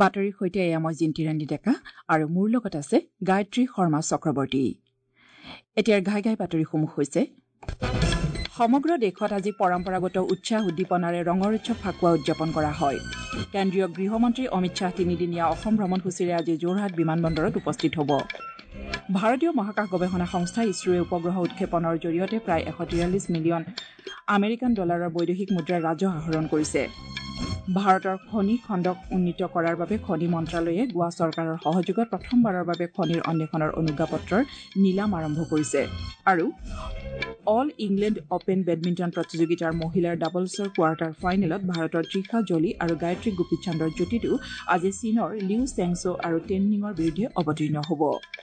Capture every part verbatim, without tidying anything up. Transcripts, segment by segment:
বাতৰিৰ সৈতে এয়া মই জিন্তিৰাণী ডেকা আৰু মোৰ লগত আছে গায়ত্ৰী শৰ্মা চক্ৰৱৰ্তী। এতিয়াৰ ঘাই ঘাই বাতৰিসমূহ হৈছে সমগ্ৰ দেশত আজি পৰম্পৰাগত উৎসাহ উদ্দীপনাৰে ৰঙৰ উৎসৱ ফাকুৱা উদযাপন কৰা হয়। কেন্দ্ৰীয় গৃহমন্ত্ৰী অমিত শ্বাহ তিনিদিনীয়া অসম ভ্ৰমণসূচীৰে আজি যোৰহাট বিমানবন্দৰত উপস্থিত হ'ব। ভাৰতীয় মহাকাশ গৱেষণা সংস্থা ইছৰোৱে উপগ্ৰহ উৎক্ষেপনৰ জৰিয়তে প্ৰায় এশ তিৰাল্লিছ মিলিয়ন আমেৰিকান ডলাৰৰ বৈদেশিক মুদ্ৰাৰ ৰাজহ আহৰণ কৰিছে। ভাৰতৰ খনি খণ্ডক উন্নীত কৰাৰ বাবে খনি মন্ত্ৰালয়ে গোৱা চৰকাৰৰ সহযোগত প্ৰথমবাৰৰ বাবে খনিৰ অন্বেষণৰ অনুজ্ঞাপত্ৰৰ নিলাম আৰম্ভ কৰিছে। আৰু অল ইংলেণ্ড অপেন বেডমিণ্টন প্ৰতিযোগিতাৰ মহিলাৰ ডাবলছৰ কোৱাৰ্টাৰ ফাইনেলত ভাৰতৰ তৃষা জলি আৰু গায়ত্ৰী গোপীচান্দৰ যুটিটো আজি চীনৰ লিউ চেংছো আৰু টেননিঙৰ বিৰুদ্ধে অৱতীৰ্ণ হ'ব।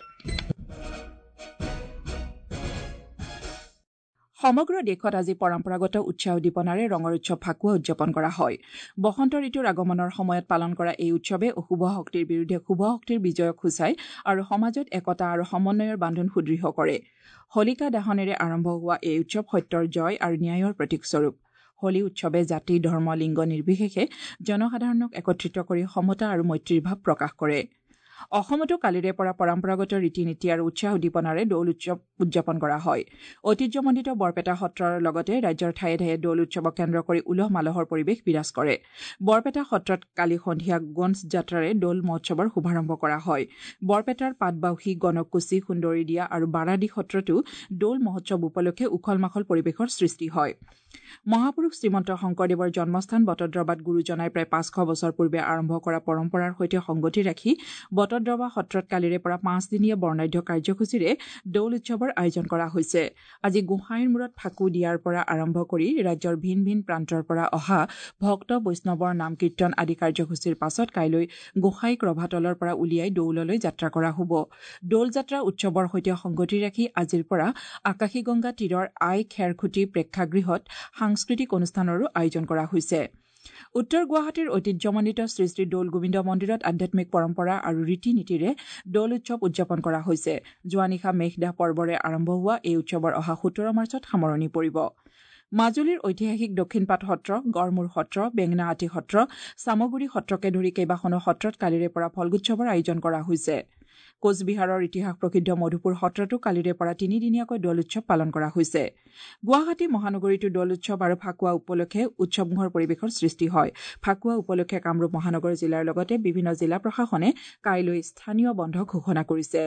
সমগ্ৰ দেশত আজি পৰম্পৰাগত উৎসাহ উদ্দীপনাৰে ৰঙৰ উৎসৱ ফাকুৱা উদযাপন কৰা হয়। বসন্ত ঋতুৰ আগমনৰ সময়ত পালন কৰা এই উৎসৱে অশুভ শক্তিৰ বিৰুদ্ধে শুভ শক্তিৰ বিজয়ক সূচায় আৰু সমাজত একতা আৰু সমন্বয়ৰ বান্ধোন সুদৃঢ় কৰে। হোলিকা দাহনেৰে আৰম্ভ হোৱা এই উৎসৱ সত্যৰ জয় আৰু ন্যায়ৰ প্ৰতীকস্বৰূপ। হোলী উৎসৱে জাতি ধৰ্ম লিংগ নিৰ্বিশেষে জনসাধাৰণক একত্ৰিত কৰি সমতা আৰু মৈত্ৰীৰ ভাৱ প্ৰকাশ কৰে। অসমতো কালিৰে পৰা পৰম্পৰাগত ৰীতি নীতি আৰু উৎসাহ উদ্দীপনাৰে দৌল উৎসৱ উদযাপন কৰা হয়। ঐতিহ্যমণ্ডিত বৰপেটা সত্ৰৰ লগতে ৰাজ্যৰ ঠায়ে ঠায়ে দৌল উৎসৱক কেন্দ্ৰ কৰি উলহ মালহৰ পৰিৱেশ বিৰাজ কৰে। বৰপেটা সত্ৰত কালি সন্ধিয়া গঞ্জ যাত্ৰাৰে দৌল মহোৎসৱৰ শুভাৰম্ভ কৰা হয়। বৰপেটাৰ পাটবাউসী গণকুচি সুন্দৰীদিয়া আৰু বাৰাদি সত্ৰতো দৌল মহোৎসৱ উপলক্ষে উখল মাখল পৰিৱেশৰ সৃষ্টি হয়। মহাপুৰুষ শ্ৰীমন্ত শংকৰদেৱৰ জন্মস্থান বটদ্ৰৱাত গুৰুজনাই প্ৰায় পাঁচশ বছৰ পূৰ্বে আৰম্ভ কৰা পৰম্পৰাৰ সৈতে সংগতি ৰাখি বটদ্ৰৱা সত্ৰত কালিৰে পৰা পাঁচদিনীয়া বৰ্ণাঢ্য কাৰ্যসূচীৰে দৌল উৎসৱৰ আয়োজন কৰা হৈছে। আজি গোসাঁইৰ মূৰত ফাকু দিয়াৰ পৰা আৰম্ভ কৰি ৰাজ্যৰ ভিন ভিন প্ৰান্তৰ পৰা অহা ভক্ত বৈষ্ণৱৰ নাম কীৰ্তন আদি কাৰ্যসূচীৰ পাছত কাইলৈ গোসাঁইক ৰভাতলৰ পৰা উলিয়াই দৌললৈ যাত্ৰা কৰা হ'ব। দৌল যাত্ৰা উৎসৱৰ সৈতে সংগতি ৰাখি আজিৰ পৰা আকাশীগংগা তীৰৰ আই খেৰখুটি প্ৰেক্ষাগৃহত সাংস্কৃতিক অনুষ্ঠানৰো আয়োজন কৰা হৈছে। উত্তৰ গুৱাহাটীৰ ঐতিহ্যমণ্ডিত শ্ৰী শ্ৰী দৌল গোবিন্দ মন্দিৰত আধ্যাত্মিক পৰম্পৰা আৰু ৰীতি নীতিৰে দৌল উৎসৱ উদযাপন কৰা হৈছে। যোৱা নিশা মেঘদা পৰ্বৰে আৰম্ভ হোৱা এই উৎসৱৰ অহা সোতৰ মাৰ্চত সামৰণি পৰিব। মাজুলীৰ ঐতিহাসিক দক্ষিণপাট সত্ৰ, গড়মূৰ সত্ৰ, বেঙেনাআটী সত্ৰ, চামগুৰি সত্ৰকে ধৰি কেইবাখনো সত্ৰত কালিৰে পৰা ফল্গোৎসৱৰ আয়োজন কৰা হৈছে। কোচবিহাৰৰ ইতিহাস প্ৰসিদ্ধ মধুপুৰ সত্ৰতো কালিৰে পৰা তিনিদিনীয়াকৈ দৌল উৎসৱ পালন কৰা হৈছে। গুৱাহাটী মহানগৰীতো দৌল উৎসৱ আৰু ফাকুৱা উপলক্ষে উৎসৱমুখৰ পৰিৱেশৰ সৃষ্টি হয়। ফাকুৱা উপলক্ষে কামৰূপ মহানগৰ জিলাৰ লগতে বিভিন্ন জিলা প্ৰশাসনে কাইলৈ স্থানীয় বন্ধ ঘোষণা কৰিছে।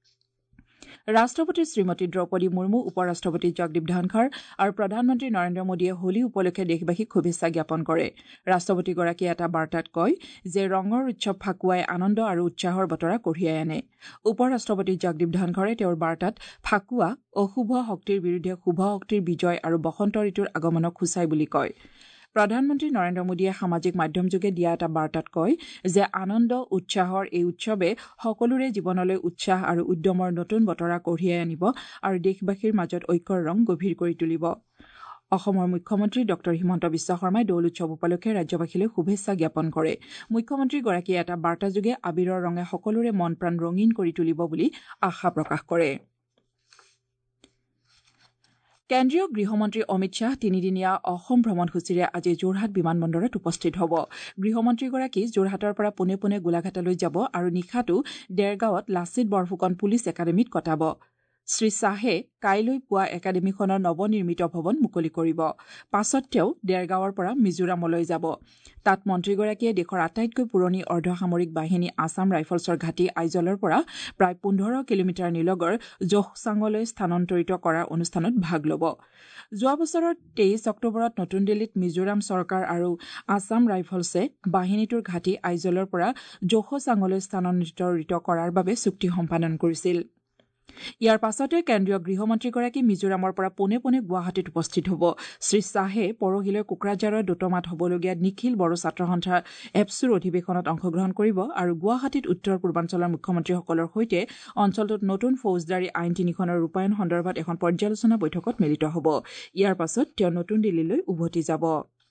ৰাষ্ট্ৰপতি শ্ৰীমতী দ্ৰৌপদী মুৰ্মু, উপ ৰাষ্ট্ৰপতি জগদীপ ধনখড় আৰু প্ৰধানমন্ত্ৰী নৰেন্দ্ৰ মোদীয়ে হোলী উপলক্ষে দেশবাসীক শুভেচ্ছা জ্ঞাপন কৰে। ৰাষ্ট্ৰপতিগৰাকীয়ে এটা বাৰ্তাত কয় যে ৰঙৰ উৎসৱ ফাকুৱাই আনন্দ আৰু উৎসাহৰ বতৰা কঢ়িয়াই আনে। উপ ৰাষ্ট্ৰপতি জগদীপ ধনখড়ে তেওঁৰ বাৰ্তাত ফাকুৱা অশুভ শক্তিৰ বিৰুদ্ধে শুভ শক্তিৰ বিজয় আৰু বসন্ত ঋতুৰ আগমনক সূচায় বুলি কয়। প্ৰধানমন্ত্ৰী নৰেন্দ্ৰ মোদীয়ে সামাজিক মাধ্যমযোগে দিয়া এটা বাৰ্তাত কয় যে আনন্দ উৎসাহৰ এই উৎসৱে সকলোৰে জীৱনলৈ উৎসাহ আৰু উদ্যমৰ নতুন বতৰা কঢ়িয়াই আনিব আৰু দেশবাসীৰ মাজত ঐক্যৰ ৰং গভীৰ কৰি তুলিব। অসমৰ মুখ্যমন্ত্ৰী ডক্টৰ হিমন্ত বিশ্ব শৰ্মাই দৌল উৎসৱ উপলক্ষে ৰাজ্যবাসীলৈ শুভেচ্ছা জ্ঞাপন কৰে। মুখ্যমন্ত্ৰীগৰাকীয়ে এটা বাৰ্তাযোগে আবিৰৰ ৰঙে সকলোৰে মন প্ৰাণ ৰঙীন কৰি তুলিব বুলি আশা প্ৰকাশ কৰে। কেন্দ্ৰীয় গৃহমন্ত্ৰী অমিত শ্বাহ তিনিদিনীয়া অসম ভ্ৰমণসূচীৰে আজি যোৰহাট বিমানবন্দৰত উপস্থিত হ'ব। গৃহমন্ত্ৰীগৰাকী যোৰহাটৰ পৰা পোনে পোনে গোলাঘাটলৈ যাব আৰু নিশাটো দেৰগাঁৱত লাচিত বৰফুকন পুলিচ একাডেমীত কটাব। শ্ৰীশ্বাহে কাইলৈ পুৱা একাডেমীখনৰ নৱনিৰ্মিত ভৱন মুকলি কৰিব। পাছত তেওঁ দেৰগাঁৱৰ পৰা মিজোৰামলৈ যাব। তাত মন্ত্ৰীগৰাকীয়ে দেশৰ আটাইতকৈ পুৰণি অৰ্ধসামৰিক বাহিনী আছাম ৰাইফলছৰ ঘাটি আইজলৰ পৰা প্ৰায় পোন্ধৰ কিলোমিটাৰ নিলগৰ জোখচাঙলৈ স্থানান্তৰিত কৰাৰ অনুষ্ঠানত ভাগ ল'ব। যোৱা বছৰৰ তেইছ অক্টোবৰত নতুন দিল্লীত মিজোৰাম চৰকাৰ আৰু আছাম ৰাইফলছে বাহিনীটোৰ ঘাটি আইজলৰ পৰা জোখচাঙলৈ স্থানান্তৰিত কৰাৰ বাবে চুক্তি সম্পাদন কৰিছিল। ইয়াৰ পাছতে কেন্দ্ৰীয় গৃহমন্ত্ৰীগৰাকী মিজোৰামৰ পৰা পোনে পোনে গুৱাহাটীত উপস্থিত হ'ব। শ্ৰীশ্বাহে পৰহিলৈ কোকৰাঝাৰৰ দোতমাত হ'বলগীয়া নিখিল বড়ো ছাত্ৰ সন্থা এপছুৰ অধিৱেশনত অংশগ্ৰহণ কৰিব আৰু গুৱাহাটীত উত্তৰ পূৰ্বাঞ্চলৰ মুখ্যমন্ত্ৰীসকলৰ সৈতে অঞ্চলটোত নতুন ফৌজদাৰী আইন তিনিখনৰ ৰূপায়ণ সন্দৰ্ভত এখন পৰ্যালোচনা বৈঠকত মিলিত হ'ব। ইয়াৰ পাছত তেওঁ নতুন দিল্লীলৈ উভতি যাব।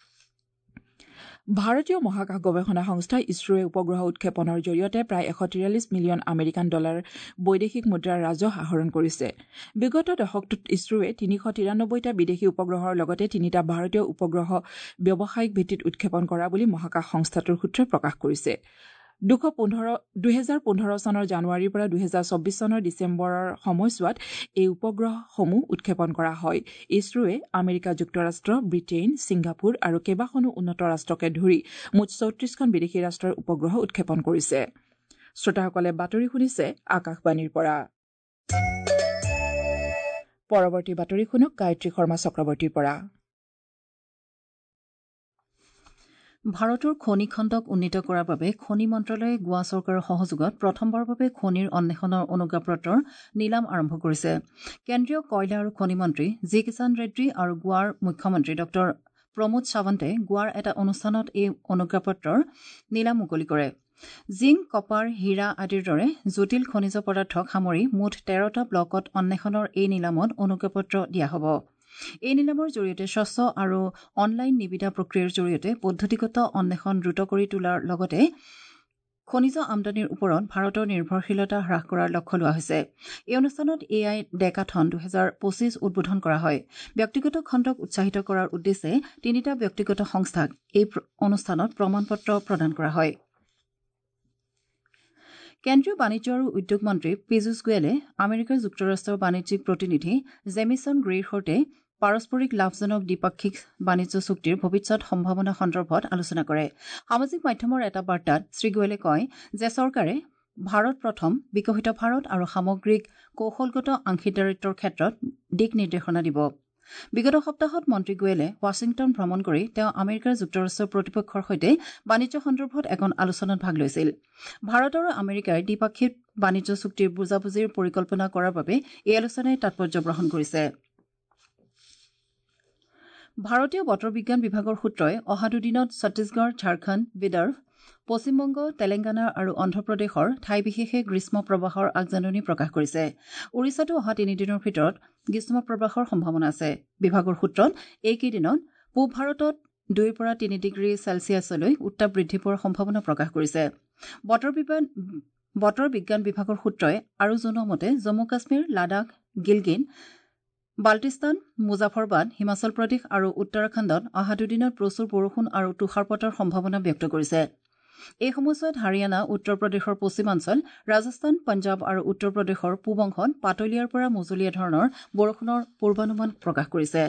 ভাৰতীয় মহাকাশ গৱেষণা সংস্থা ইছৰোৱে উপগ্ৰহ উৎক্ষেপনৰ জৰিয়তে প্ৰায় এশ তিৰাল্লিছ মিলিয়ন আমেৰিকান ডলাৰ বৈদেশিক মুদ্ৰাৰ ৰাজহ আহৰণ কৰিছে। বিগত দশকটোত ইছৰোৱে তিনিশ তিৰানব্বৈটা বিদেশী উপগ্ৰহৰ লগতে তিনিটা ভাৰতীয় উপগ্ৰহ ব্যৱসায়িক ভিত্তিত উৎক্ষেপন কৰা বুলি মহাকাশ সংস্থাটোৰ সূত্ৰই প্ৰকাশ কৰিছে। দুহেজাৰ পোন্ধৰ চনৰ জানুৱাৰীৰ পৰা দুহেজাৰ চৌব্বিছ চনৰ ডিচেম্বৰৰ সময়ছোৱাত এই উপগ্ৰহসমূহ উৎক্ষেপণ কৰা হয়। ইছৰোৱে আমেৰিকা যুক্তৰাষ্ট্ৰ, ব্ৰিটেইন, ছিংগাপুৰ আৰু কেইবাখনো উন্নত ৰাষ্ট্ৰকে ধৰি মুঠ চৌত্ৰিশখন বিদেশী ৰাষ্ট্ৰৰ উপগ্ৰহ উৎক্ষেপণ কৰিছে। শ্ৰোতাসকলে বাতৰি শুনিছে আকাশবাণীৰ পৰা। পৰৱৰ্তী বাতৰি শুনক গায়ত্ৰী শৰ্মা চক্ৰৱৰ্তীৰ পৰা। ভাৰতৰ খনি খণ্ডক উন্নীত কৰাৰ বাবে খনি মন্ত্ৰালয়ে গোৱা চৰকাৰৰ সহযোগত প্ৰথমবাৰৰ বাবে খনিৰ অন্বেষণৰ অনুজ্ঞাপত্ৰৰ নিলাম আৰম্ভ কৰিছে। কেন্দ্ৰীয় কয়লা আৰু খনি মন্ত্ৰী জি কিষাণ ৰেড্ডী আৰু গোৱাৰ মুখ্যমন্ত্ৰী ড প্ৰমোদ সাৱন্তে গোৱাৰ এটা অনুষ্ঠানত এই অনুজ্ঞাপত্ৰৰ নিলাম মুকলি কৰে। জিংক, কপাৰ, হীৰা আদিৰ দৰে জটিল খনিজ পদাৰ্থক সামৰি মুঠ তেৰটা ব্লকত অন্বেষণৰ এই নিলামত অনুজ্ঞাপত্ৰ দিয়া হ'ব। এই নিলামৰ জৰিয়তে স্বচ্ছ আৰু অনলাইন নিবিদা প্ৰক্ৰিয়াৰ জৰিয়তে পদ্ধতিগত অন্বেষণ দ্ৰুত কৰি তোলাৰ লগতে খনিজ আমদানিৰ ওপৰত ভাৰতৰ নিৰ্ভৰশীলতা হ্ৰাস কৰাৰ লক্ষ্য লোৱা হৈছে। এই অনুষ্ঠানত এ আই ডেকাথন দুহেজাৰ পঁচিছ উদ্বোধন কৰা হয়। ব্যক্তিগত খণ্ডক উৎসাহিত কৰাৰ উদ্দেশ্যে তিনিটা ব্যক্তিগত সংস্থাক এই অনুষ্ঠানত প্ৰমাণপত্ৰ প্ৰদান কৰা হয়। কেন্দ্ৰীয় বাণিজ্য আৰু উদ্যোগ মন্ত্ৰী পীযুষ গোৱেলে আমেৰিকা যুক্তৰাষ্ট্ৰৰ বাণিজ্যিক প্ৰতিনিধি জেমিছন গ্ৰেৰ সৈতে পাৰস্পৰিক লাভজনক দ্বিপাক্ষিক বাণিজ্য চুক্তিৰ ভৱিষ্যৎ সম্ভাৱনা সন্দৰ্ভত আলোচনা কৰে। সামাজিক মাধ্যমৰ এটা বাৰ্তাত শ্ৰীগোৱেলে কয় যে চৰকাৰে ভাৰত প্ৰথম, বিকশিত ভাৰত আৰু সামগ্ৰিক কৌশলগত অংশীদাৰিত্বৰ ক্ষেত্ৰত দিক নিৰ্দেশনা দিব। বিগত সপ্তাহত মন্ত্ৰী গোৱেলে ৱাশ্বিংটন ভ্ৰমণ কৰি তেওঁ আমেৰিকা যুক্তৰাষ্ট্ৰৰ প্ৰতিপক্ষৰ সৈতে বাণিজ্য সন্দৰ্ভত এখন আলোচনাত ভাগ লৈছিল। ভাৰত আৰু আমেৰিকাই দ্বিপাক্ষিক বাণিজ্য চুক্তিৰ বুজাবুজিৰ পৰিকল্পনা কৰাৰ বাবে এই আলোচনাই তাৎপৰ্য বহন কৰিছে। ভাৰতীয় বতৰ বিজ্ঞান বিভাগৰ সূত্ৰই অহা দুদিনত ছত্তীশগড়, ঝাৰখণ্ড, বিদৰ্ভ, পশ্চিমবংগ, তেলেংগানা আৰু অন্ধ্ৰপ্ৰদেশৰ ঠাই বিশেষে গ্ৰীষ্ম প্ৰৱাহৰ আগজাননী প্ৰকাশ কৰিছে। ওড়িশাতো অহা তিনিদিনৰ ভিতৰত গ্ৰীষ্ম প্ৰৱাহৰ সম্ভাৱনা আছে। বিভাগৰ সূত্ৰত এইকেইদিনত পূব ভাৰতত দুইৰ পৰা তিনি ডিগ্ৰী চেলছিয়াছলৈ উত্তাপ বৃদ্ধি পোৱাৰ সম্ভাৱনা প্ৰকাশ কৰিছে। বতৰ বিজ্ঞান বতৰ বিজ্ঞান বিভাগৰ সূত্ৰই আৰু জনোৱা মতে জম্মু কাশ্মীৰ, লাডাখ, গিলগিন, বাল্টিস্তান, মুজাফৰবাদ, হিমাচল প্ৰদেশ আৰু উত্তৰাখণ্ডত অহা দুদিনত প্ৰচুৰ বৰষুণ আৰু তুষাৰপাতৰ সম্ভাৱনা ব্যক্ত কৰিছে। এই সময়ছোৱাত হাৰিয়ানা, উত্তৰ প্ৰদেশৰ পশ্চিমাঞ্চল, ৰাজস্থান, পঞ্জাৱ আৰু উত্তৰ প্ৰদেশৰ পূব অংশত পাতলীয়াৰ পৰা মজলীয়া ধৰণৰ বৰষুণৰ পূৰ্বানুমান প্ৰকাশ কৰিছে।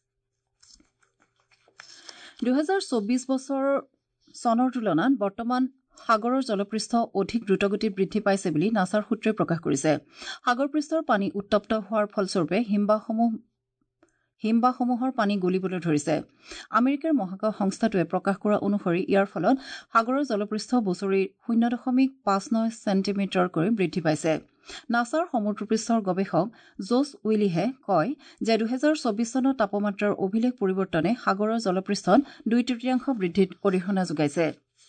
দুহেজাৰ চৌব্বিছ বছৰ চনৰ তুলনাত বৰ্তমান সাগৰৰ জলপৃষ্ঠ অধিক দ্ৰুতগতিত বৃদ্ধি পাইছে বুলি নাছাৰ সূত্ৰই প্ৰকাশ কৰিছে। সাগৰ পৃষ্ঠৰ পানী উত্তপ্ত হোৱাৰ ফলস্বৰূপে হিমবাহসমূহ হিমবাহসমূহৰ পানী গলিবলৈ ধৰিছে। আমেৰিকাৰ মহাকাশ সংস্থাটোৱে প্ৰকাশ কৰা অনুসৰি ইয়াৰ ফলত সাগৰৰ জলপৃষ্ঠ বছৰি শূন্য দশমিক পাঁচ ন ছেণ্টিমিটাৰকৈ বৃদ্ধি পাইছে। নাছাৰ সমুদ্ৰপৃষ্ঠৰ গৱেষক জোছ উইলিহে কয় যে দুহেজাৰ চৌব্বিছ চনত তাপমাত্ৰাৰ অভিলেখ পৰিৱৰ্তনে সাগৰৰ জলপৃষ্ঠত দুই তৃতীয়াংশ বৃদ্ধিত অৰিহণা যোগাইছে।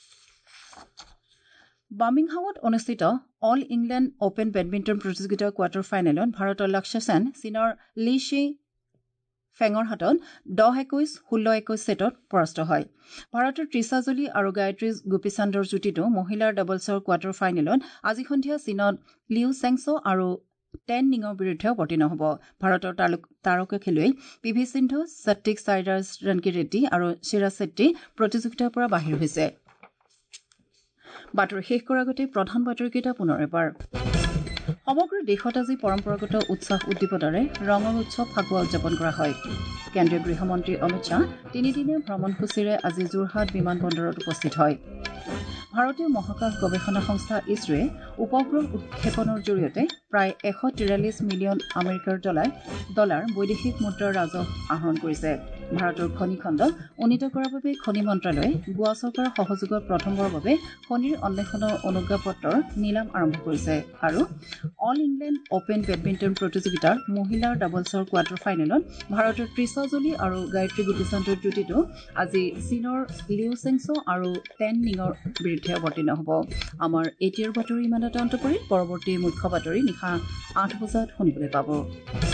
বাৰ্মিংহামত অনুষ্ঠিত অল ইংলেণ্ড অপেন বেডমিণ্টন প্ৰতিযোগিতাৰ কোৱাৰ্টাৰ ফাইনেলত ভাৰতৰ লক্ষ্য সেন চীনৰ লি শ্বি ফেঙৰ হাতত দহ একৈশ, ষোল্ল একৈশ ছেটত পৰাস্ত হয়। ভাৰতৰ তৃষা জলি আৰু গায়ত্ৰী গোপীচান্দৰ যুটিটো মহিলাৰ ডাবলছৰ কোৱাৰ্টাৰ ফাইনেলত আজি সন্ধিয়া চীনত লিউ চেংছ আৰু টেন নিঙৰ বিৰুদ্ধে অৱতীৰ্ণ হ'ব। ভাৰতৰ তাৰকা খেলুৱৈ P V Sindhu, Satwik Sairaj Rankireddy আৰু চিৰাজ ছেট্টী প্ৰতিযোগিতাৰ পৰা বাহিৰ হৈছে। বাতৰি শেষ কৰাৰ আগতে প্ৰধান বাতৰিকেইটা পুনৰ এবাৰ। সমগ্ৰ দেশত আজি পৰম্পৰাগত উৎসাহ উদ্দীপনাৰে ৰঙৰ উৎসৱ ফাকুৱা উদযাপন কৰা হয়। কেন্দ্ৰীয় গৃহমন্ত্ৰী অমিত শ্বাহ তিনিদিনীয়া ভ্ৰমণসূচীৰে আজি যোৰহাট বিমান বন্দৰত উপস্থিত হয়। ভাৰতীয় মহাকাশ গৱেষণা সংস্থা ইছৰোৱে উপগ্ৰহ উৎক্ষেপণৰ জৰিয়তে প্ৰায় এশ তিৰাল্লিছ মিলিয়ন আমেৰিকাৰ ডলাৰ ডলাৰ বৈদেশিক মুদ্ৰাৰ ৰাজহ আহৰণ কৰিছে। ভাৰতৰ খনি খণ্ডক উন্নীত কৰাৰ বাবে খনি মন্ত্ৰালয়ে গোৱা চৰকাৰৰ সহযোগত প্ৰথমবাৰৰ বাবে খনিৰ অন্বেষণৰ অনুজ্ঞাপত্ৰৰ নিলাম আৰম্ভ কৰিছে। আৰু অল ইংলেণ্ড অপেন বেডমিণ্টন প্ৰতিযোগিতাৰ মহিলাৰ ডাবলছৰ কোৱাৰ্টাৰ ফাইনেলত ভাৰতৰ তৃষা জলি আৰু গায়ত্ৰী গোপীচান্দৰ যুটিটো আজি চীনৰ লিউ চেংছ আৰু টেন নিঙৰ বিৰুদ্ধে অৱতীৰ্ণ হ'ব। আমাৰ এতিয়াৰ বাতৰি ইমানতে অন্ত পৰিল। পৰৱৰ্তী মুখ্য বাতৰি নিশা আঠ বজাত শুনিবলৈ পাব।